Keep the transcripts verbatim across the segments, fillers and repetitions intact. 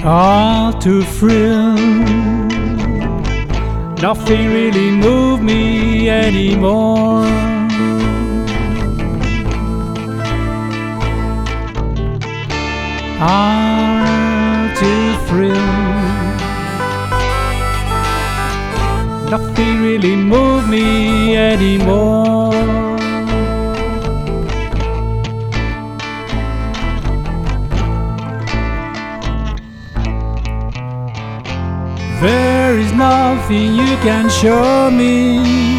All to thrill. Nothing really moved me anymore. All to thrill. Nothing really moved me anymore. There is nothing you can show me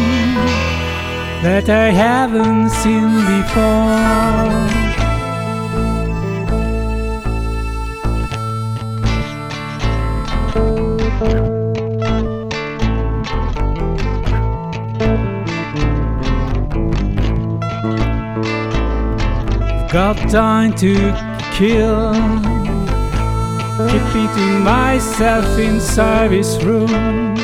that I haven't seen before. Got time to kill, keeping to myself inside this room.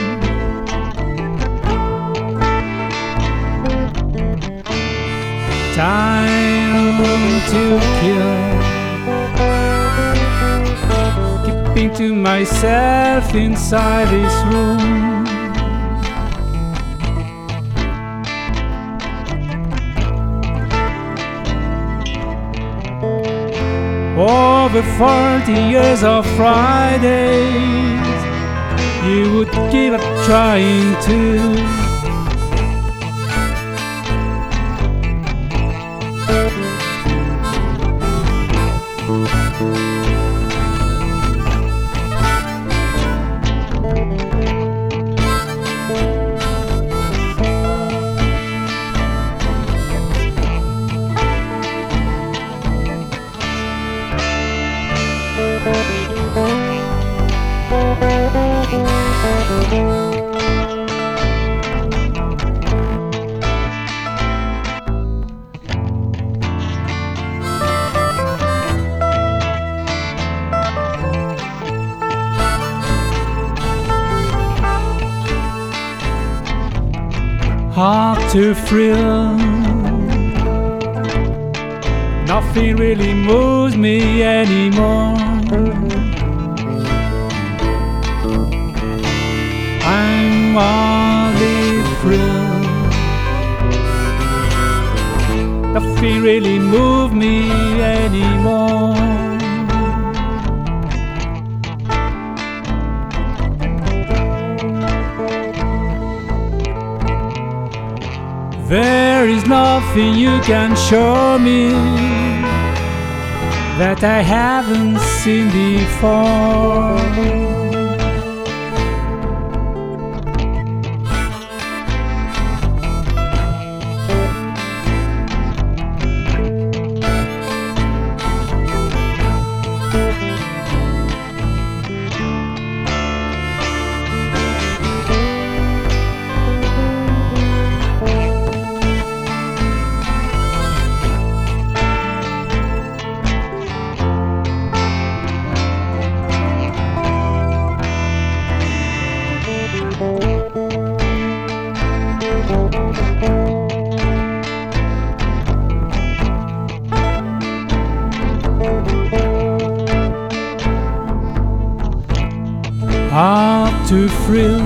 Time to kill, keeping to myself inside this room. Over forty years of Fridays, you would give up trying to. Hard to thrill. Nothing really moves me anymore. I'm only thrilled. Nothing really moves me anymore. There is nothing you can show me that I haven't seen before. Hard to thrill.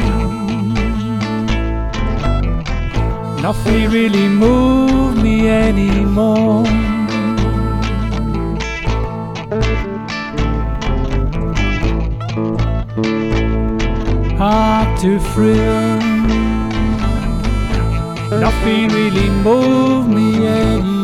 Nothing really moves me anymore. Hard to thrill. Nothing really moves me anymore.